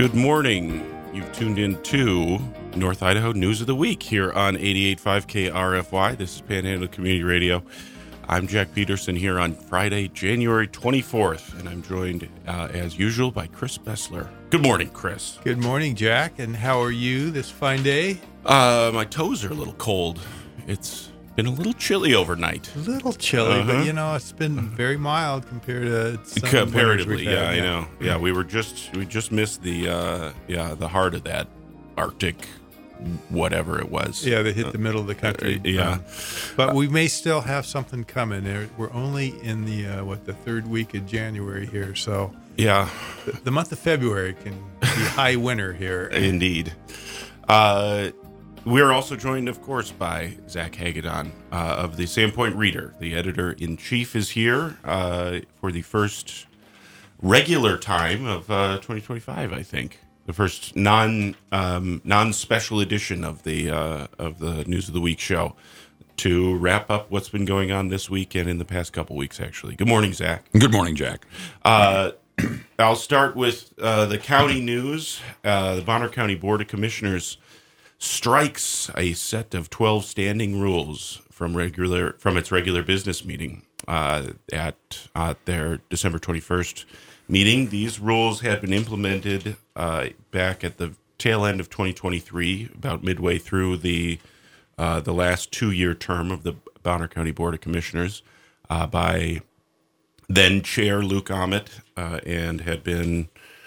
Good morning. You've tuned in to North Idaho News of the Week here on 88.5 KRFY. This is Panhandle Community Radio. I'm Jack Peterson here on Friday, January 24th, and I'm joined, as usual, by Chris Bessler. Good morning, Chris. Good morning, Jack, and how are you this fine day? My toes are a little cold. It's been a little chilly overnight. A little chilly, but it's been very mild compared to some comparatively. winters we've had. I know. Yeah, we just missed the heart of that Arctic, whatever it was. Yeah, they hit the middle of the country. But we may still have something coming. We're only in the third week of January here, so yeah, the month of February can be high winter here. Indeed. We're also joined, of course, by Zach Hagedorn of the Sandpoint Reader. The editor-in-chief is here for the first regular time of 2025, I think. The first non-special edition of the News of the Week show to wrap up what's been going on this week and in the past couple weeks, actually. Good morning, Zach. Good morning, Jack. I'll start with the county news. The Bonner County Board of Commissioners strikes a set of 12 standing rules from its regular business meeting at their December 21st meeting. These rules had been implemented back at the tail end of 2023, about midway through the last 2-year term of the Bonner County Board of Commissioners, by then Chair Luke Ament, and had been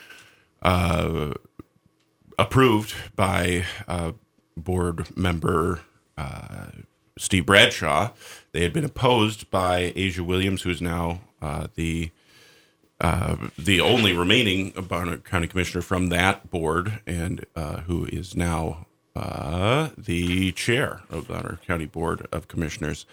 approved by board member Steve Bradshaw. They had been opposed by Asia Williams, who is now the only remaining Bonner County Commissioner from that board, and who is now the chair of the Bonner County Board of Commissioners.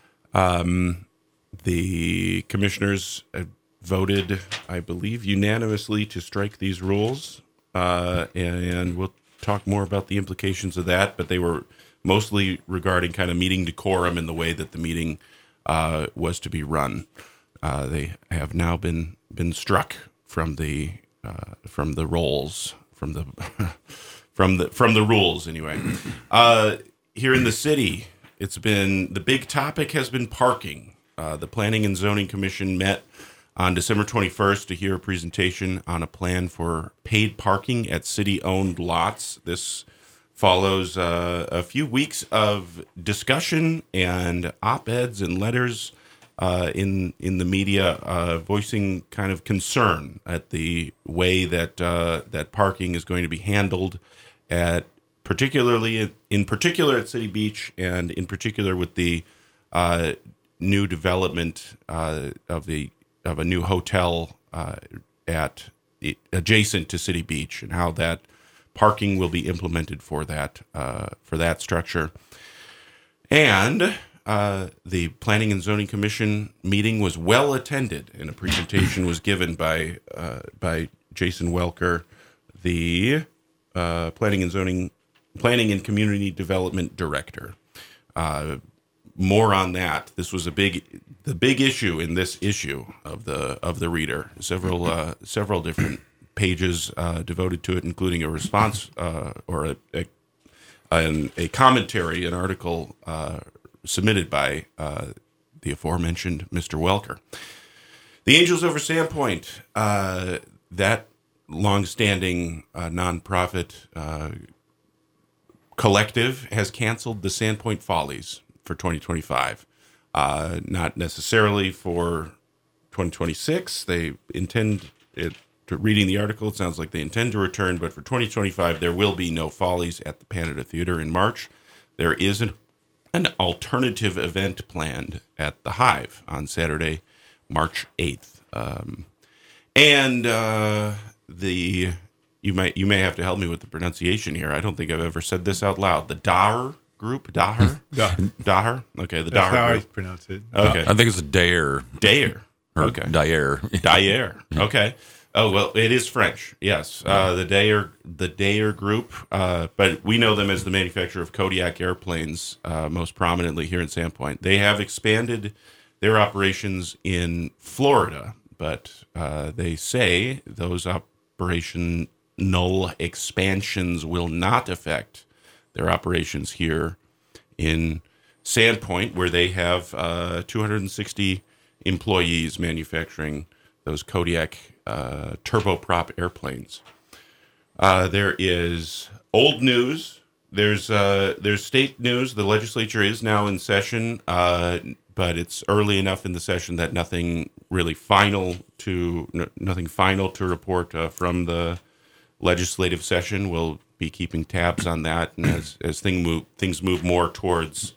The commissioners voted, I believe, unanimously to strike these rules, and we'll talk more about the implications of that, but they were mostly regarding kind of meeting decorum and the way that the meeting was to be run. They have now been struck from the rolls, from the rules anyway. Here in the city, the big topic has been parking. The Planning and Zoning Commission met on December 21st to hear a presentation on a plan for paid parking at city-owned lots. This follows a few weeks of discussion and op-eds and letters in the media voicing kind of concern at the way that parking is going to be handled in particular at City Beach, and in particular with the new development of a new hotel adjacent to City Beach, and how that parking will be implemented for that structure. And the Planning and Zoning Commission meeting was well attended, and a presentation was given by Jason Welker, the Planning and Community Development Director. More on that. This was the big issue in this issue of the Reader. Several different pages devoted to it, including a response or a commentary, an article submitted by the aforementioned Mr. Welker. The Angels Over Sandpoint, that longstanding nonprofit collective, has canceled the Sandpoint Follies for 2025. Not necessarily for 2026. They intend it. Reading the article, it sounds like they intend to return, but for 2025, there will be no Follies at the Panada Theater in March. There is an alternative event planned at the Hive on Saturday, March 8th. You may have to help me with the pronunciation here. I don't think I've ever said this out loud. The Daher Group, Daher? Daher? Okay, the Daher Group. That's how I pronounce it. Okay. I think it's Dare. Dare. Or Okay. Dare. Dare. Okay. Oh, well, it is French. Yes. The Dare Group, but we know them as the manufacturer of Kodiak airplanes, most prominently here in Sandpoint. They have expanded their operations in Florida, but they say those operations null expansions will not affect their operations here in Sandpoint, where they have 260 employees manufacturing those Kodiak turboprop airplanes. There is old news. There's state news. The legislature is now in session, but it's early enough in the session that nothing final to report from the legislative session. We'll be keeping tabs on that, and as things move more towards,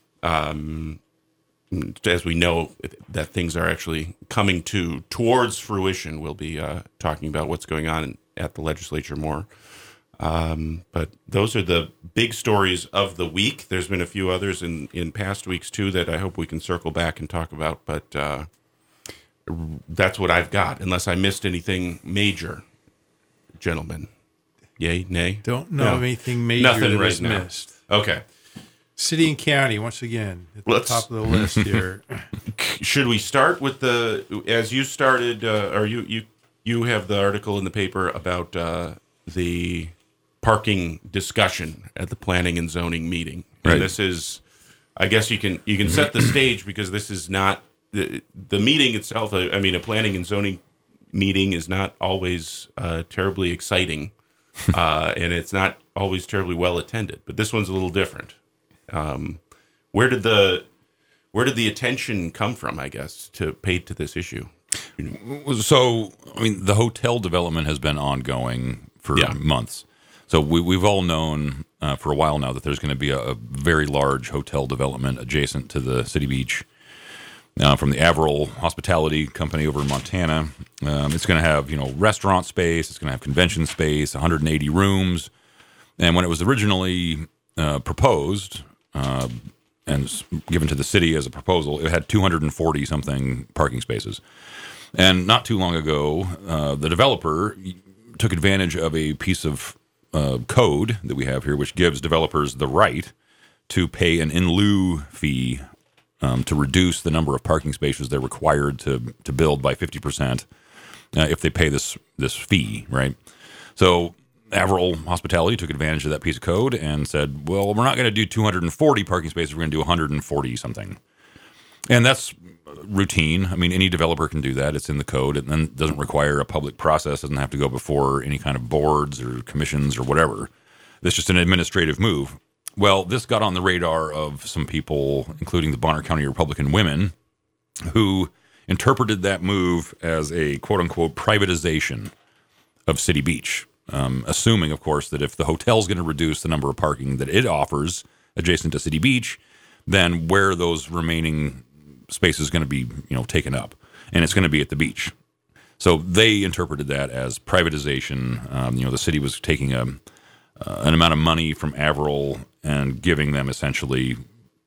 as we know that things are actually coming towards fruition, we'll be talking about what's going on at the legislature more. But those are the big stories of the week. There's been a few others in past weeks too that I hope we can circle back and talk about. But that's what I've got, unless I missed anything major, gentlemen. Yay, nay? Don't know anything major Nothing that right was now. missed. Okay. City and county, once again, at the Let's- top of the list here. Should we start with as you started, or you have the article in the paper about the parking discussion at the planning and zoning meeting. And Right. this is, I guess you can set the stage, because this is not the meeting itself. I mean, a planning and zoning meeting is not always terribly exciting, and it's not always terribly well attended. But this one's a little different. Where did the attention come from, I guess, paid to this issue? So, I mean, the hotel development has been ongoing for months. So we've all known for a while now that there's going to be a very large hotel development adjacent to the city beach from the Averill Hospitality Company over in Montana. It's going to have, restaurant space. It's going to have convention space, 180 rooms. And when it was originally proposed and given to the city as a proposal, it had 240-something parking spaces. And not too long ago, the developer took advantage of a piece of code that we have here, which gives developers the right to pay an in lieu fee to reduce the number of parking spaces they're required to build by 50% if they pay this fee, right? So Averill Hospitality took advantage of that piece of code and said, well, we're not going to do 240 parking spaces, we're going to do 140 something. And that's routine. I mean, any developer can do that. It's in the code. It then doesn't require a public process, doesn't have to go before any kind of boards or commissions or whatever. It's just an administrative move. Well, this got on the radar of some people, including the Bonner County Republican women, who interpreted that move as a quote-unquote privatization of City Beach, assuming, of course, that if the hotel's going to reduce the number of parking that it offers adjacent to City Beach, then where those remaining spaces going to be, taken up, and it's going to be at the beach. So they interpreted that as privatization. The city was taking an amount of money from Averill and giving them essentially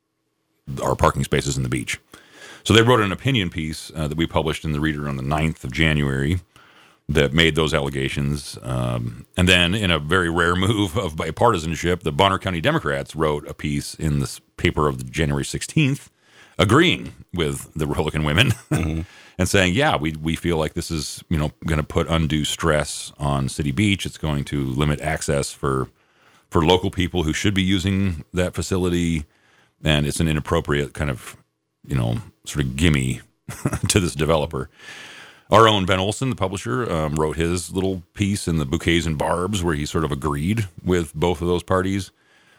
our parking spaces in the beach. So they wrote an opinion piece that we published in the Reader on the 9th of January that made those allegations. And then in a very rare move of bipartisanship, the Bonner County Democrats wrote a piece in the paper of the January 16th agreeing with the Republican women and saying, yeah, we feel like this is, going to put undue stress on City Beach. It's going to limit access for local people who should be using that facility. And it's an inappropriate kind of, sort of gimme to this developer. Our own Ben Olson, the publisher, wrote his little piece in the Bouquets and Barbs where he sort of agreed with both of those parties.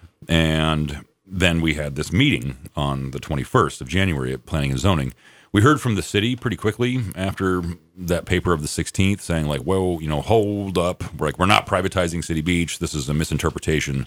And then we had this meeting on the 21st of January at Planning and Zoning. We heard from the city pretty quickly after that paper of the 16th saying like, whoa, hold up. We're not privatizing City Beach. This is a misinterpretation.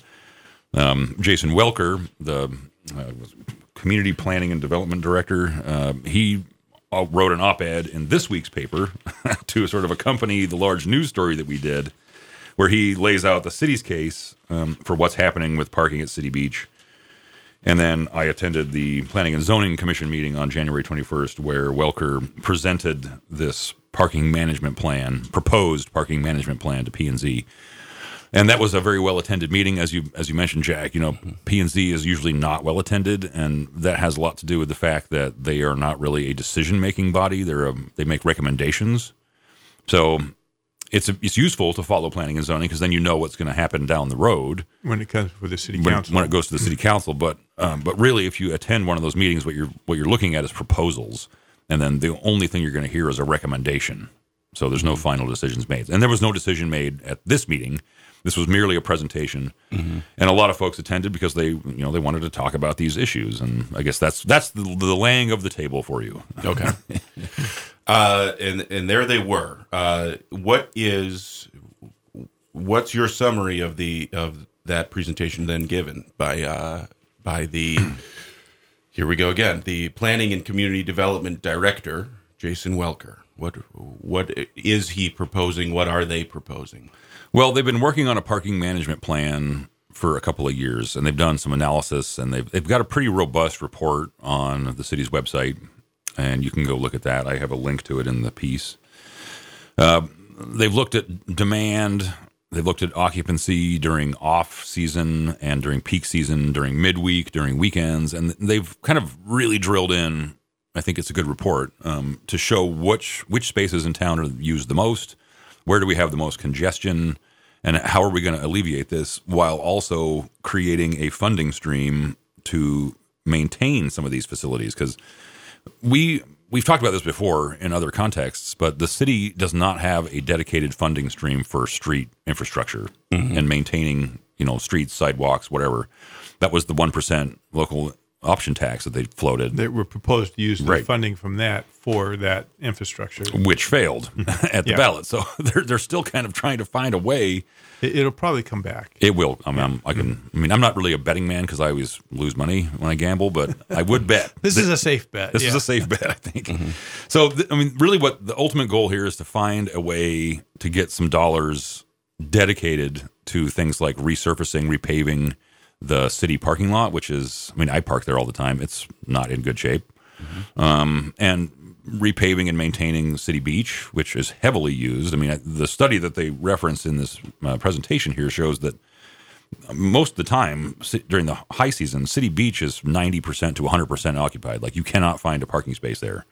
Jason Welker, the Community Planning and Development Director, he wrote an op-ed in this week's paper to sort of accompany the large news story that we did, where he lays out the city's case for what's happening with parking at City Beach. And then I attended the Planning and Zoning Commission meeting on January 21st, where Welker presented this parking management plan, proposed parking management plan to P&Z. And that was a very well-attended meeting. As you mentioned, Jack, P&Z is usually not well-attended, and that has a lot to do with the fact that they are not really a decision-making body. They make recommendations. So it's useful to follow planning and zoning because then you know what's going to happen down the road when it comes for the city council. When it goes to the city council. But really, if you attend one of those meetings, what you're looking at is proposals, and then the only thing you're going to hear is a recommendation. So there's no final decisions made, and there was no decision made at this meeting. This was merely a presentation, and a lot of folks attended because they wanted to talk about these issues, and I guess that's the laying of the table for you. Okay. And there they were. What's your summary of that presentation then given by the here we go again, the Planning and Community Development Director, Jason Welker? What is he proposing? What are they proposing? Well, they've been working on a parking management plan for a couple of years, and they've done some analysis, and they've got a pretty robust report on the city's website, and you can go look at that. I have a link to it in the piece. They've looked at demand. They've looked at occupancy during off season and during peak season, during midweek, during weekends, and they've kind of really drilled in. I think it's a good report to show which spaces in town are used the most, where do we have the most congestion, and how are we going to alleviate this while also creating a funding stream to maintain some of these facilities. Because we've talked about this before in other contexts, but the city does not have a dedicated funding stream for street infrastructure and maintaining, streets, sidewalks, whatever. That was the 1% local option tax that they floated. They were proposed to use the funding from that for that infrastructure, which failed at the ballot. So they're still kind of trying to find a way. It'll probably come back. It will. I'm not really a betting man because I always lose money when I gamble, but I would bet. This is a safe bet. This is a safe bet, I think. So, really what the ultimate goal here is to find a way to get some dollars dedicated to things like resurfacing, repaving the city parking lot, which is, I park there all the time. It's not in good shape. And repaving and maintaining City Beach, which is heavily used. The study that they reference in this presentation here shows that most of the time during the high season, City Beach is 90% to 100% occupied. Like, you cannot find a parking space there.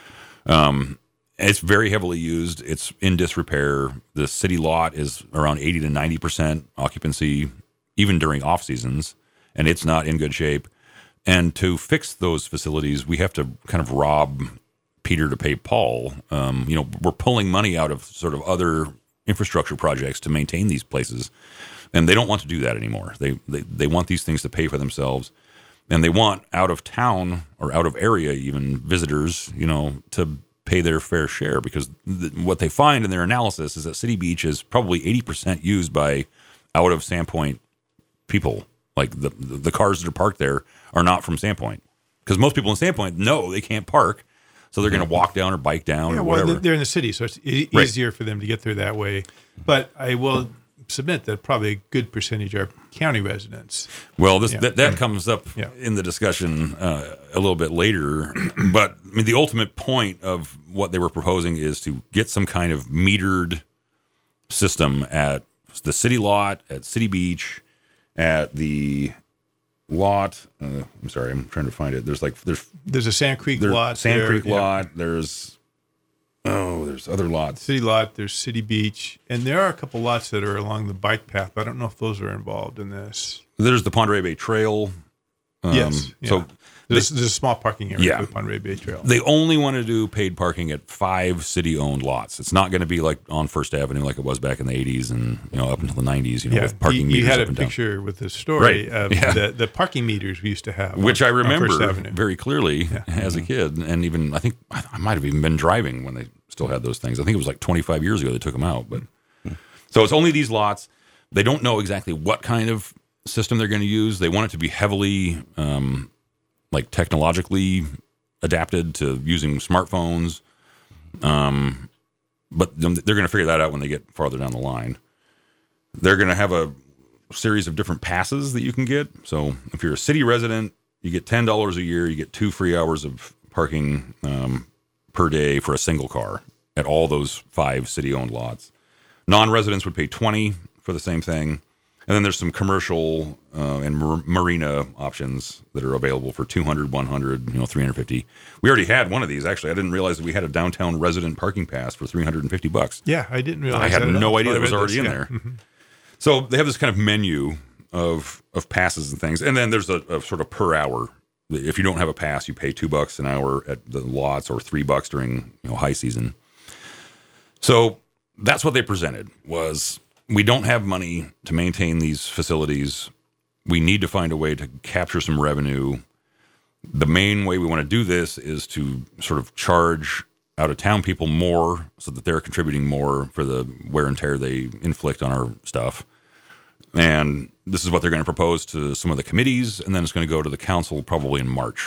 It's very heavily used. It's in disrepair. The city lot is around 80 to 90% occupancy, even during off seasons, and it's not in good shape. And to fix those facilities, we have to kind of rob Peter to pay Paul. We're pulling money out of sort of other infrastructure projects to maintain these places, and they don't want to do that anymore. They want these things to pay for themselves, and they want out of town or out of area even visitors, to pay their fair share, because what they find in their analysis is that City Beach is probably 80% used by out of Sandpoint people. Like the cars that are parked there are not from Sandpoint, because most people in Sandpoint know they can't park, so they're going to walk down or bike down or whatever. They're in the city, so it's easier for them to get there that way. But I will submit that probably a good percentage are county residents. Well, that comes up in the discussion a little bit later. But the ultimate point of what they were proposing is to get some kind of metered system at the city lot, at City Beach, at the lot. I'm sorry, I'm trying to find it. There's a Sand Creek lot. Sand Creek lot. There's other lots. City lot. There's City Beach, and there are a couple lots that are along the bike path. But I don't know if those are involved in this. There's the Pend Oreille Bay Trail. Yes. Yeah. So there's a small parking area for the Pend Oreille Bay Trail. They only want to do paid parking at 5 city-owned lots. It's not going to be like on First Avenue like it was back in the 80s and up until the 90s. With parking meters. You had up a and down. picture with the story of the parking meters we used to have, which I remember First Avenue. very clearly as a kid, and even I think I might have even been driving when they still had those things. I think it was like 25 years ago they took them out. But so it's only these lots. They don't know exactly what kind of system they're going to use. They want it to be heavily technologically adapted to using smartphones. But they're going to figure that out when they get farther down the line. They're going to have a series of different passes that you can get. So if you're a city resident, you get $10 a year. You get 2 free hours of parking per day for a single car at all those 5 city-owned lots. Non-residents would pay $20 for the same thing. And then there's some commercial and marina options that are available for $200, $100, $350. We already had one of these. Actually, I didn't realize that we had a downtown resident parking pass for $350. Yeah, I didn't realize. I had that no idea I it was read already this, in yeah. there. So they have this kind of menu of passes and things, and then there's a sort of per hour. If you don't have a pass, you pay $2 an hour at the lots, or $3 during high season. So that's what they presented was. We don't have money to maintain these facilities. We need to find a way to capture some revenue. The main way we want to do this is to sort of charge out-of-town people more so that they're contributing more for the wear and tear they inflict on our stuff. And this is what they're going to propose to some of the committees, and then it's going to go to the council probably in March.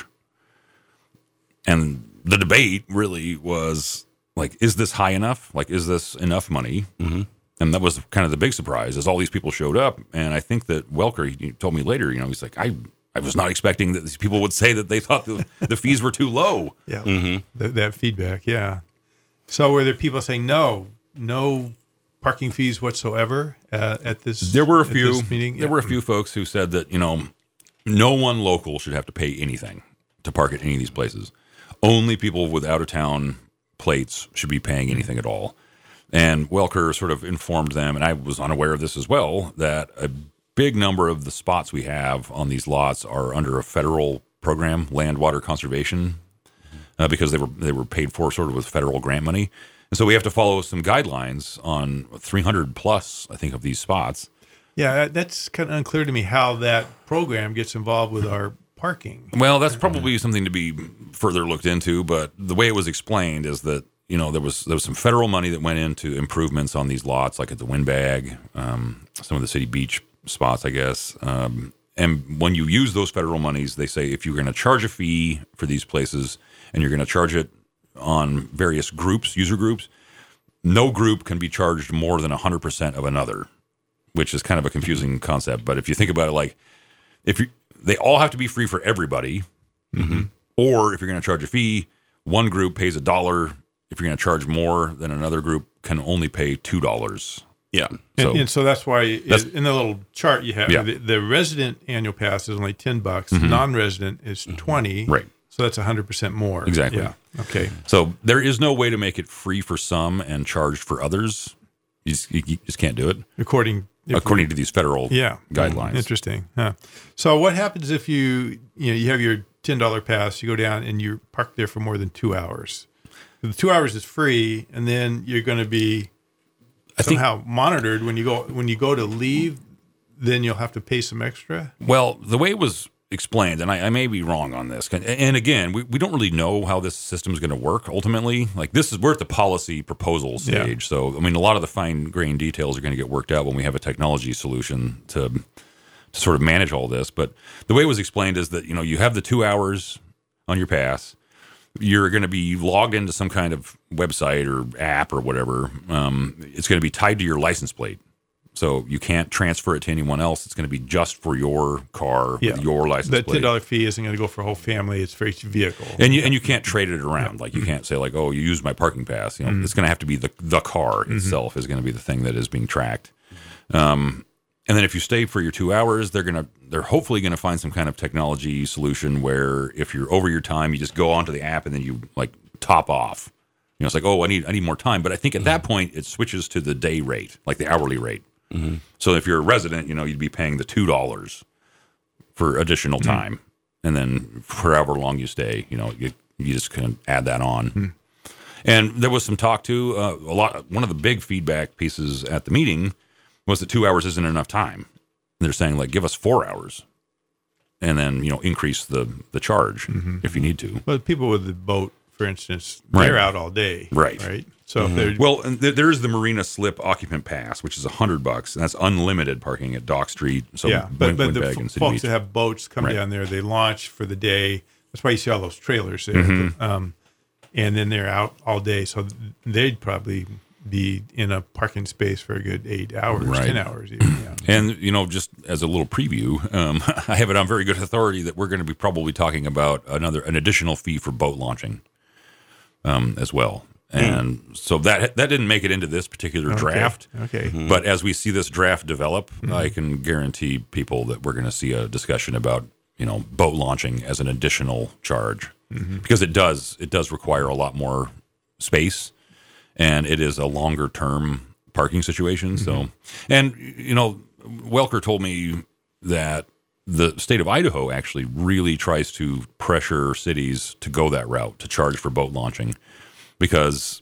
And the debate really was, like, is this high enough? Like, is this enough money? Mm-hmm. And that was kind of the big surprise, as all these people showed up. And I think that Welker, he told me later, he's like, I was not expecting that these people would say that they thought the fees were too low. Yeah, that feedback, yeah. So were there people saying no parking fees whatsoever at this? There were a few meeting. There were a few folks who said that no one local should have to pay anything to park at any of these places. Only people with out of town plates should be paying anything at all. And Welker sort of informed them, and I was unaware of this as well, that a big number of the spots we have on these lots are under a federal program, land water conservation, because they were paid for sort of with federal grant money. And so we have to follow some guidelines on 300 plus, I think, of these spots. Yeah, that's kind of unclear to me how that program gets involved with our parking. Well, that's probably something to be further looked into, but the way it was explained is that there was some federal money that went into improvements on these lots, like at the Windbag, some of the city beach spots, I guess. And when you use those federal monies, they say if you're going to charge a fee for these places and you're going to charge it on various groups, user groups, no group can be charged more than 100% of another, which is kind of a confusing concept. But if you think about it, like they all have to be free for everybody, or if you're going to charge a fee, one group pays $1. If you're going to charge more, then another group can only pay $2. Yeah. And so that's why in the little chart you have, the resident annual pass is only $10. Non-resident is $20. Right. So that's 100% more. Exactly. Yeah. Okay. So there is no way to make it free for some and charged for others. You just can't do it. According to these federal guidelines. Interesting. Huh. So what happens if you have your $10 pass, you go down and you park there for more than 2 hours? The 2 hours is free, and then you're going to be somehow monitored when you go to leave. Then you'll have to pay some extra. Well, the way it was explained, and I may be wrong on this, and again, we don't really know how this system is going to work ultimately. Like we're at the policy proposal stage, so I mean, a lot of the fine grained details are going to get worked out when we have a technology solution to sort of manage all this. But the way it was explained is that you have the 2 hours on your pass. You're going to be logged into some kind of website or app or whatever. It's going to be tied to your license plate. So you can't transfer it to anyone else. It's going to be just for your car with your license plate. That $10 fee isn't going to go for a whole family. It's for each vehicle. And you can't trade it around. Like you can't say like, oh, you used my parking pass. It's going to have to be the car itself is going to be the thing that is being tracked. And then if you stay for your 2 hours, they're hopefully going to find some kind of technology solution where if you're over your time, you just go onto the app and then you like top off. It's like, oh, I need more time. But I think at that point it switches to the day rate, like the hourly rate. So if you're a resident, you'd be paying the $2 for additional time, and then for however long you stay, you just can add that on. And there was some talk too. One of the big feedback pieces at the meeting was that 2 hours isn't enough time. They're saying like, give us 4 hours, and then increase the charge if you need to. But people with the boat, for instance, they're out all day, right? So and there's the Marina Slip Occupant Pass, which is $100, and that's unlimited parking at Dock Street. So but the folks that have boats come down there, they launch for the day. That's why you see all those trailers there, and then they're out all day. So they'd probably be in a parking space for a good 8 hours, 10 hours even. Yeah. And, just as a little preview, I have it on very good authority that we're going to be probably talking about an additional fee for boat launching as well. And so that didn't make it into this particular draft. Okay. But as we see this draft develop, I can guarantee people that we're going to see a discussion about, boat launching as an additional charge, because it does require a lot more space, and it is a longer term parking situation. So, and Welker told me that the state of Idaho actually really tries to pressure cities to go that route, to charge for boat launching, because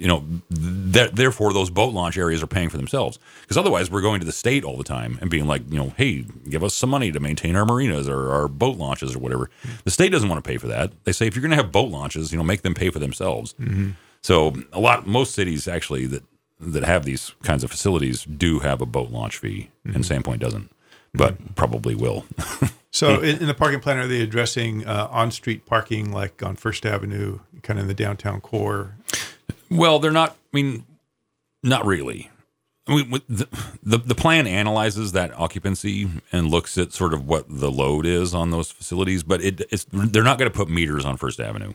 therefore those boat launch areas are paying for themselves. Because otherwise we're going to the state all the time and being like, hey, give us some money to maintain our marinas or our boat launches or whatever. The state doesn't want to pay for that. They say if you're going to have boat launches, make them pay for themselves. So most cities actually that have these kinds of facilities do have a boat launch fee, and Sandpoint doesn't, but probably will. So in the parking plan, are they addressing on-street parking like on First Avenue, kind of in the downtown core? Well, they're not. I mean, not really. I mean, the plan analyzes that occupancy and looks at sort of what the load is on those facilities, but they're not going to put meters on First Avenue.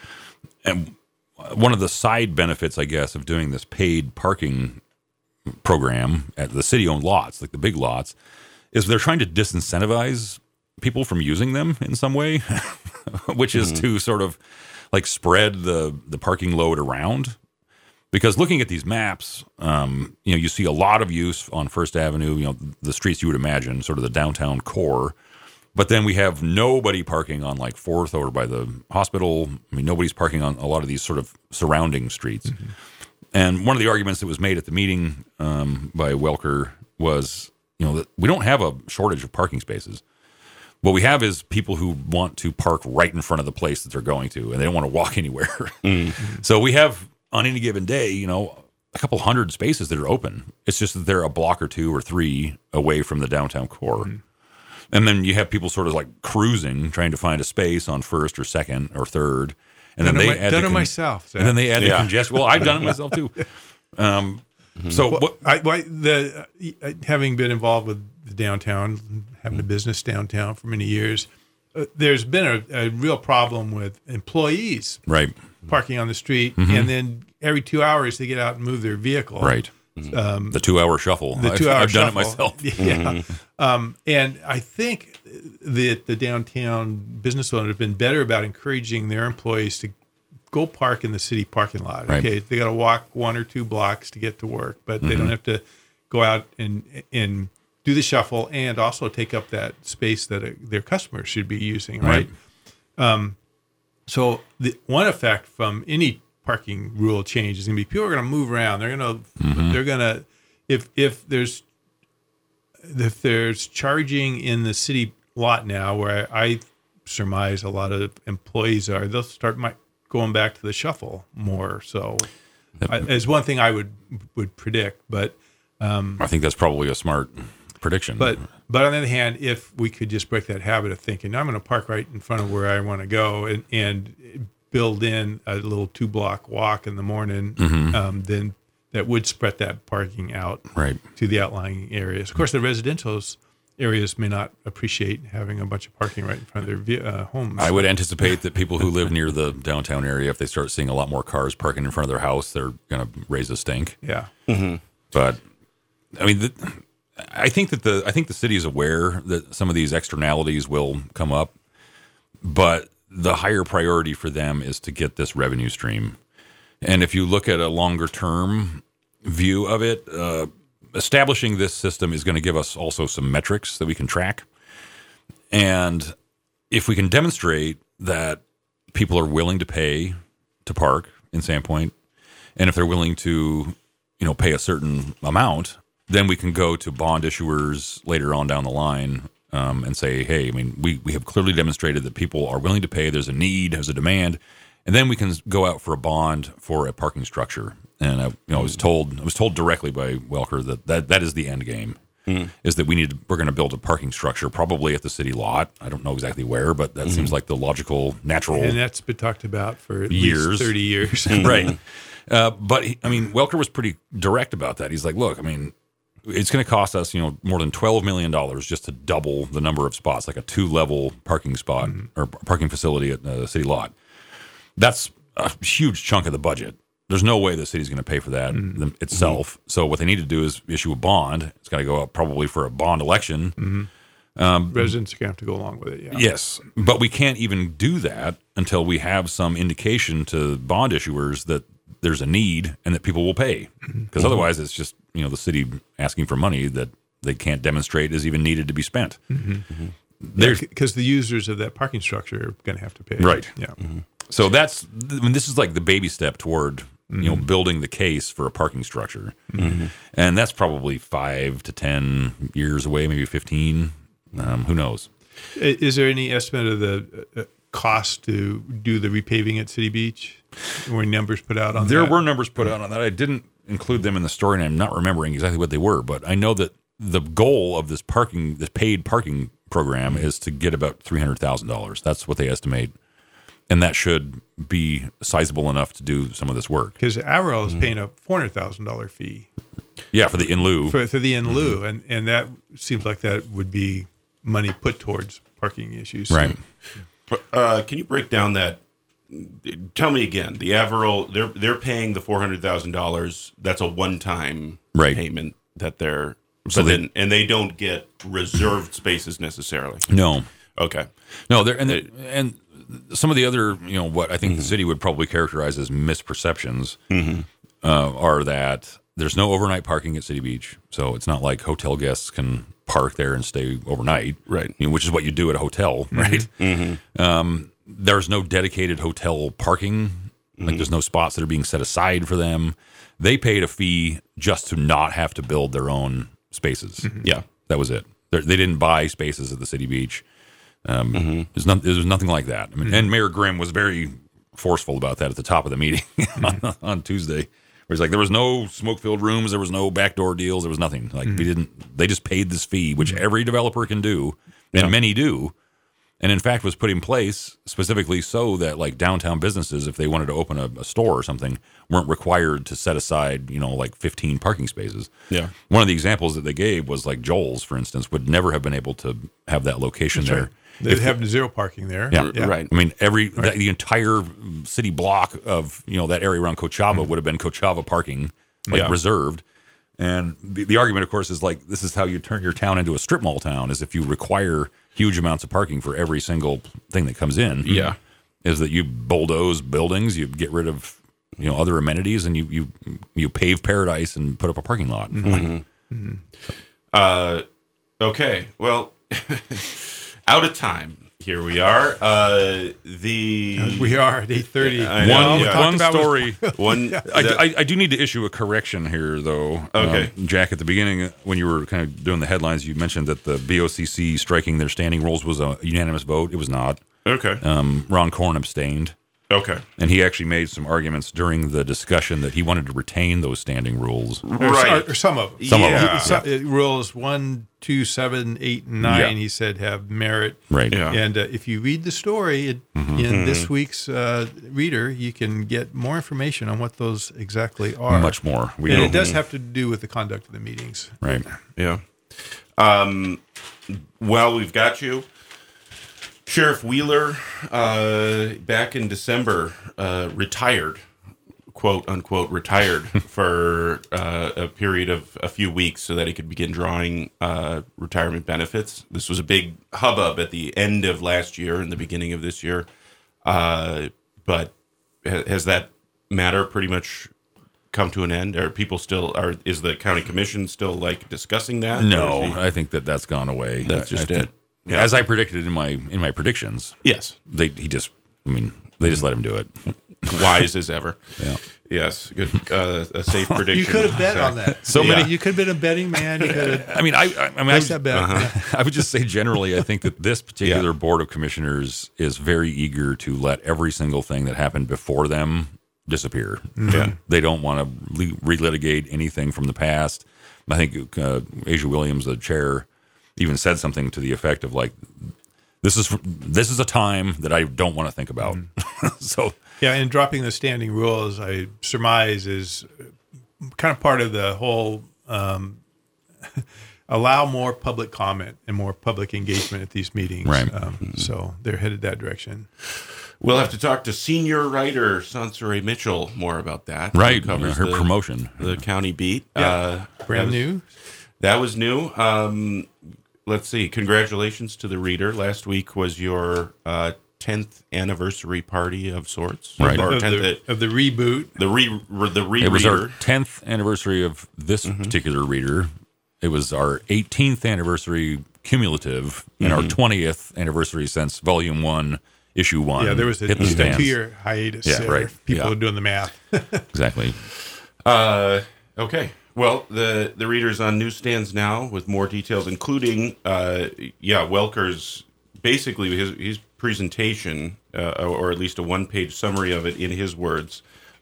And one of the side benefits, I guess, of doing this paid parking program at the city-owned lots, like the big lots, is they're trying to disincentivize people from using them in some way, which is to sort of like spread the parking load around. Because looking at these maps, you see a lot of use on First Avenue, the streets you would imagine, sort of the downtown core. But then we have nobody parking on like 4th over by the hospital. I mean, nobody's parking on a lot of these sort of surrounding streets. And one of the arguments that was made at the meeting by Welker was, that we don't have a shortage of parking spaces. What we have is people who want to park right in front of the place that they're going to, and they don't want to walk anywhere. So we have, on any given day, a couple hundred spaces that are open. It's just that they're a block or 2 or 3 away from the downtown core. And then you have people sort of like cruising, trying to find a space on 1st or 2nd or 3rd. And then they add the myself. And then they add the congestion. Well, I've done it myself too. So having been involved with the downtown, having a business downtown for many years, there's been a real problem with employees parking on the street, and then every 2 hours they get out and move their vehicle. Right. The 2-hour shuffle. I've done it myself. Yeah. And I think that the downtown business owners have been better about encouraging their employees to go park in the city parking lot. Right. Okay, they got to walk 1 or 2 blocks to get to work, but they don't have to go out and do the shuffle and also take up that space that their customers should be using. Right. So the one effect from any parking rule change is going to be people are going to move around. They're going to if there's charging in the city lot now, where I surmise a lot of employees are, they'll start going back to the shuffle more. So as one thing I would predict, but I think that's probably a smart prediction. But on the other hand, if we could just break that habit of thinking, I'm going to park right in front of where I want to go and build in a little 2-block walk in the morning, then that would spread that parking out to the outlying areas. Of course, the residential areas may not appreciate having a bunch of parking right in front of their homes. I would anticipate that people who live near the downtown area, if they start seeing a lot more cars parking in front of their house, they're going to raise a stink. Yeah. But I mean, I think the city is aware that some of these externalities will come up, but the higher priority for them is to get this revenue stream. And if you look at a longer term view of it, establishing this system is going to give us also some metrics that we can track. And if we can demonstrate that people are willing to pay to park in Sandpoint, and if they're willing to, pay a certain amount, then we can go to bond issuers later on down the line and say, hey, I mean, we have clearly demonstrated that people are willing to pay. There's a need, there's a demand, and then we can go out for a bond for a parking structure. And I was told directly by Welker that is the end game, is that we're going to build a parking structure probably at the city lot. I don't know exactly where, but that seems like the logical, natural. And that's been talked about for at years, least 30 years, right? But Welker was pretty direct about that. He's like, look, I mean, it's going to cost us, more than $12 million just to double the number of spots, like a 2-level parking spot or parking facility at the city lot. That's a huge chunk of the budget. there's no way the city's going to pay for that itself. So what they need to do is issue a bond. It's got to go up probably for a bond election. Residents are going to have to go along with it. Yeah. Yes, but we can't even do that until we have some indication to bond issuers that there's a need and that people will pay. Because otherwise, it's just the city asking for money that they can't demonstrate is even needed to be spent. Because the users of that parking structure are going to have to pay. Right. Yeah. So this is like the baby step toward building the case for a parking structure, and that's probably 5 to 10 years away, maybe 15. Who knows? Is there any estimate of the cost to do the repaving at City Beach? Were numbers put out on that? There were numbers put out on that. I didn't include them in the story, and I'm not remembering exactly what they were, but I know that the goal of this paid parking program is to get about $300,000. That's what they estimate. And that should be sizable enough to do some of this work. Because Arrow is paying a $400,000 fee. Yeah, for the in lieu. For the in lieu. And that seems like that would be money put towards parking issues. Right. Can you break down that? Tell me again. The Averill, they're paying the $400,000. That's a one-time payment that they're. So and they don't get reserved spaces necessarily. No. Okay. No. And some of the other, what I think the city would probably characterize as misperceptions are that there's no overnight parking at City Beach, so it's not like hotel guests can park there and stay overnight, right? Which is what you do at a hotel, right? There's no dedicated hotel parking. Like there's no spots that are being set aside for them. They paid a fee just to not have to build their own spaces. Yeah, that was it. They didn't buy spaces at the City Beach. There's nothing like that. I mean, and Mayor Grimm was very forceful about that at the top of the meeting on Tuesday. Where he's like, there was no smoke-filled rooms, there was no backdoor deals, there was nothing. Like they just paid this fee, which every developer can do, and many do, and in fact was put in place specifically so that like downtown businesses, if they wanted to open a store or something, weren't required to set aside, like 15 parking spaces. Yeah. One of the examples that they gave was like Joel's, for instance, would never have been able to have that location there. Right. They'd have zero parking there. Yeah, right. I mean, the entire city block of that area around Coachava would have been Coachava parking, reserved. And the argument, of course, is like this is how you turn your town into a strip mall town: is if you require huge amounts of parking for every single thing that comes in. Yeah, is that you bulldoze buildings, you get rid of other amenities, and you pave paradise and put up a parking lot. Okay, well. Out of time. Here we are. We are at 8:30. One story. One. I do need to issue a correction here, though. Okay, Jack. At the beginning, when you were kind of doing the headlines, you mentioned that the BOCC striking their standing rules was a unanimous vote. It was not. Okay. Ron Korn abstained. Okay. And he actually made some arguments during the discussion that he wanted to retain those standing rules. Right. Or some of them. Some of them. Rules 1, 2, 7, 8, and 9, he said, have merit. Right. Yeah. And if you read the story in this week's Reader, you can get more information on what those exactly are. Much more. And it does have to do with the conduct of the meetings. Right. Yeah. Well, we've got you. Sheriff Wheeler, back in December, retired, quote unquote, retired for a period of a few weeks so that he could begin drawing retirement benefits. This was a big hubbub at the end of last year and the beginning of this year. But has that matter pretty much come to an end? Are people still is the county commission still like discussing that? No, I think that's gone away. That's just it. Yeah. As I predicted in my predictions. Yes. They just let him do it. Wise as ever. Yeah. Yes. Good. A safe prediction. You could have bet on that. You could have been a betting man. You could have. I would just say generally, I think that this particular board of commissioners is very eager to let every single thing that happened before them disappear. Yeah. They don't want to relitigate anything from the past. I think Asia Williams, the chair, even said something to the effect of like, this is a time that I don't want to think about. So and dropping the standing rules, I surmise, is kind of part of the whole allow more public comment and more public engagement at these meetings. Right. So they're headed that direction. We'll have to talk to senior writer Sansari Mitchell more about that. Right, Who covers her promotion. the county beat. Brand new. That was new. Let's see. Congratulations to the reader. Last week was your 10th anniversary party of sorts. Right. Or Of 10th, the reboot. the re-reader. It was our 10th anniversary of this Mm-hmm. particular reader. It was our 18th anniversary cumulative and our 20th anniversary since Volume 1, Issue 1. Yeah, there was a hit the stands. 2-year hiatus. Yeah, there. right. People Yeah. are doing the math. Exactly. Okay. Well, the reader's on newsstands now with more details, including, Welker's, basically his presentation, or at least a one-page summary of it in his words,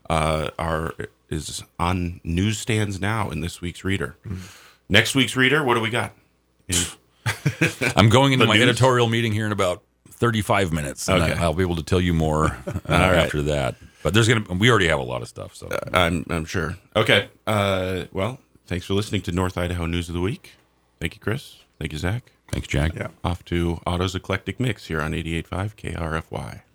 is on newsstands now in this week's reader. Next week's reader, what do we got? I'm going into The my news? editorial meeting here in about 35 minutes, and Okay. I'll be able to tell you more after that. But we already have a lot of stuff. So I'm sure. Okay. Well, thanks for listening to North Idaho News of the Week. Thank you, Chris. Thank you, Zach. thanks, Jack. Yeah. Off to Otto's Eclectic Mix here on 88.5 KRFY.